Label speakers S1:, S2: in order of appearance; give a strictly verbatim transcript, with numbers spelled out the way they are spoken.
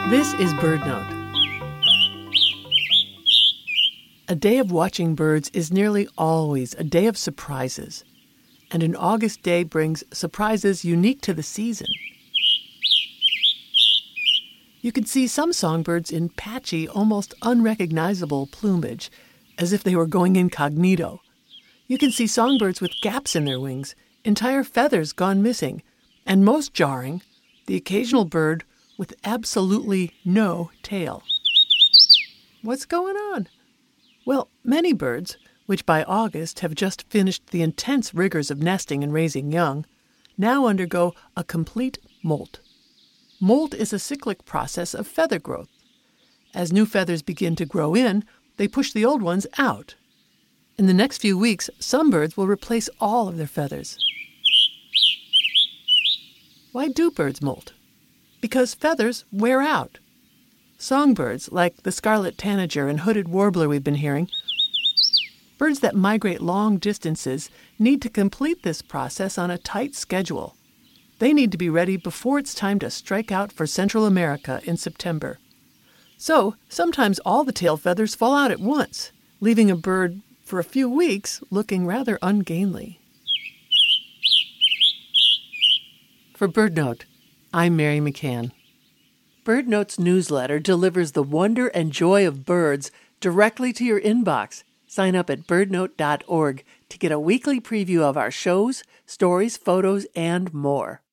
S1: This is BirdNote. A day of watching birds is nearly always a day of surprises, and an August day brings surprises unique to the season. You can see some songbirds in patchy, almost unrecognizable plumage, as if they were going incognito. You can see songbirds with gaps in their wings, entire feathers gone missing, and most jarring, the occasional bird with absolutely no tail. What's going on? Well, many birds, which by August have just finished the intense rigors of nesting and raising young, now undergo a complete molt. Molt is a cyclic process of feather growth. As new feathers begin to grow in, they push the old ones out. In the next few weeks, some birds will replace all of their feathers. Why do birds molt? Because feathers wear out. Songbirds, like the scarlet tanager and hooded warbler we've been hearing, birds that migrate long distances, need to complete this process on a tight schedule. They need to be ready before it's time to strike out for Central America in September. So, sometimes all the tail feathers fall out at once, leaving a bird, for a few weeks, looking rather ungainly. For BirdNote, I'm Mary McCann. BirdNote's newsletter delivers the wonder and joy of birds directly to your inbox. Sign up at bird note dot org to get a weekly preview of our shows, stories, photos, and more.